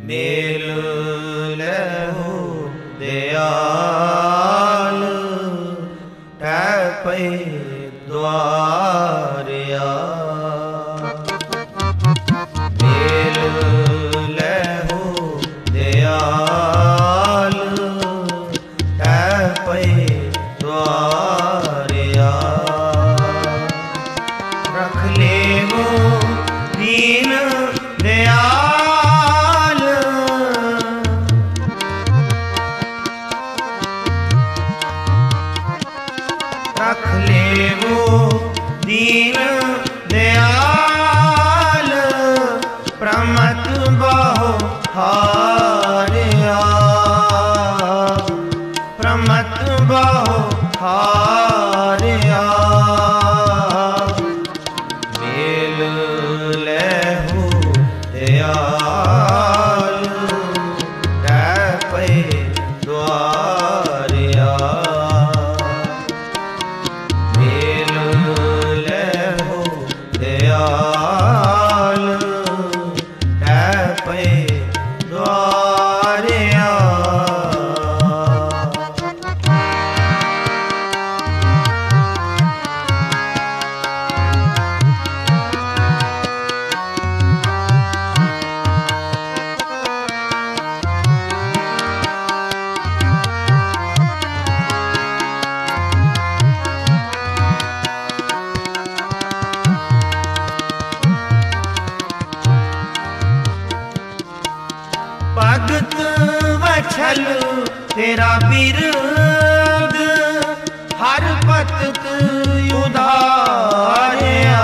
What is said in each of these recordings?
Mail लहु दयाल टपै द्वारया। मेल लहु दयाल टपै द्वारया। रख लेवो दीन दयाल रख लेवो दीन दयाल प्रमत बहु हारया। प्रमत बहु हारया। मेल लहु दयाल टपै द्वारया। मेल लहु दयाल टपै द्वारया। भगत वछल तेरा बिरद हर पतक उधारया।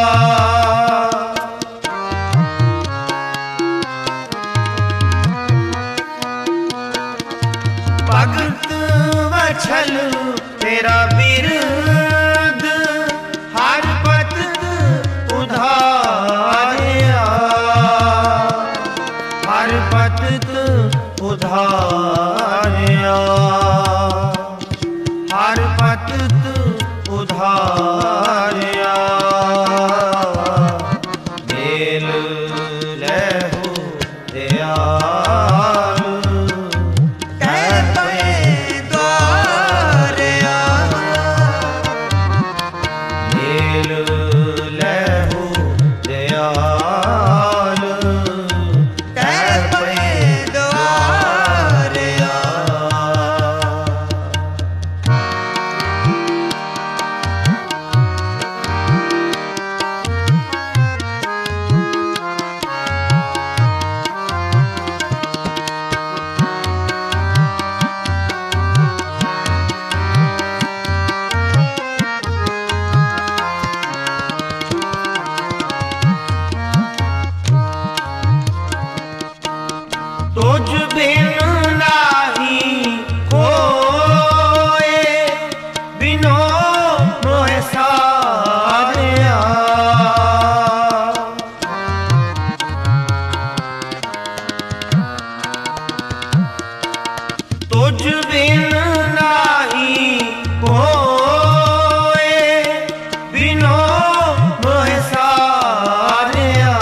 भगत वछल तेरा बिरद हर पतक उधारया। हर पतक उधारया। हर पतक उधारया। मेल लहु दयाल टपै द्वारया। मेल लहु दयाल टपै द्वारया। तुझ बिन नाही कोय बिनो मोह सारया। तुझ बिन नाही कोय बिनो मोह सारया।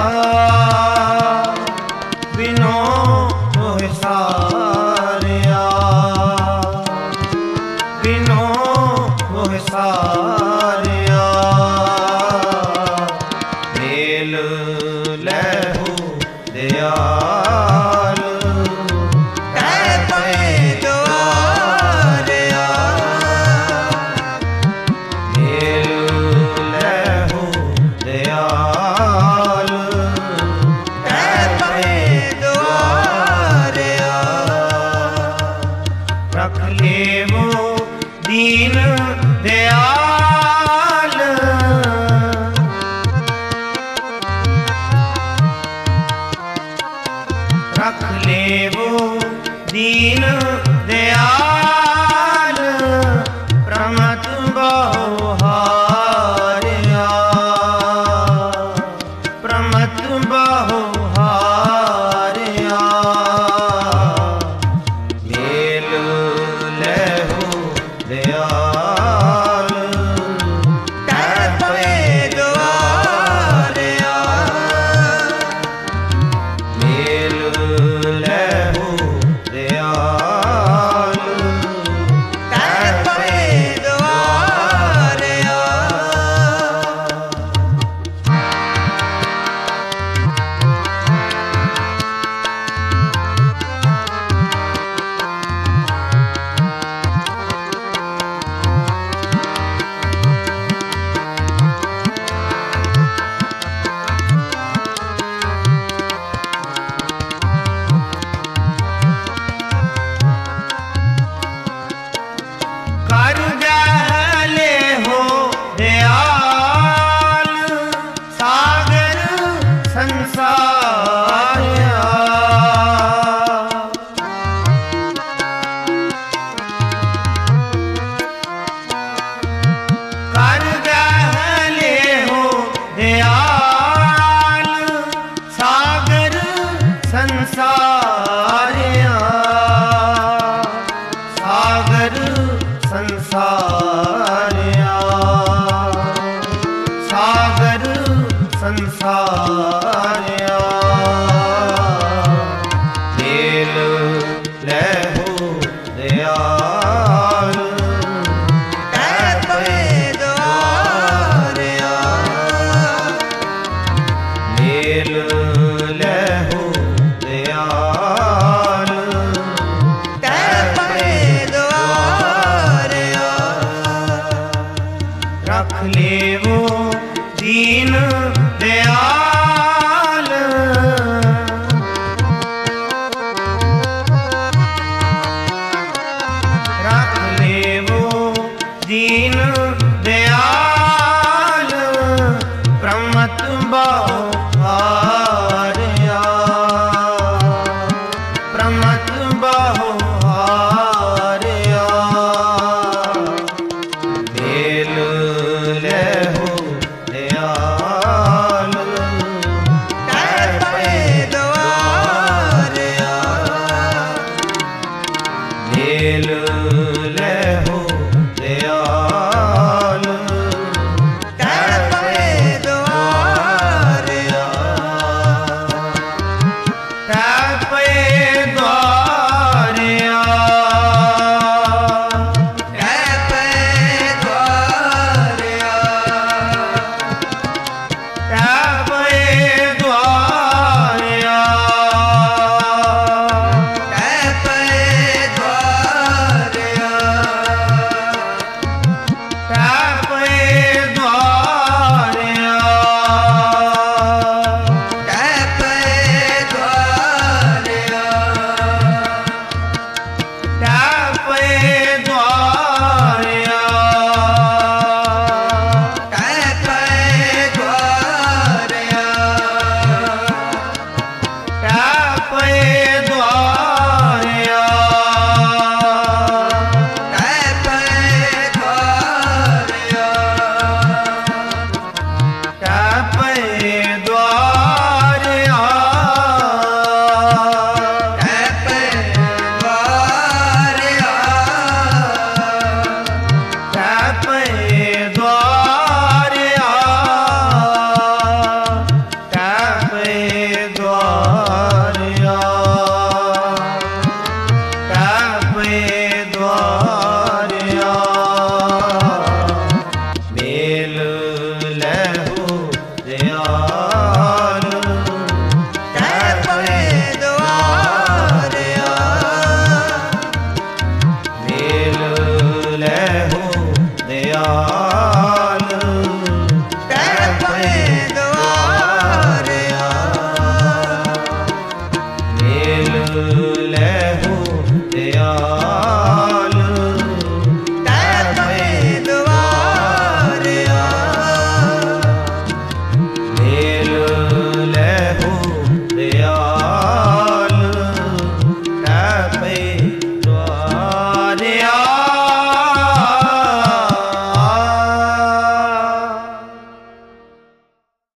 बिनो मोह सारया। बिनो मोह सारया। मेल लहु दयाल टपै द्वारया। मेल लहु दयाल टपै द्वारया। रख लेवो दीन दयाल रख लेवो दीन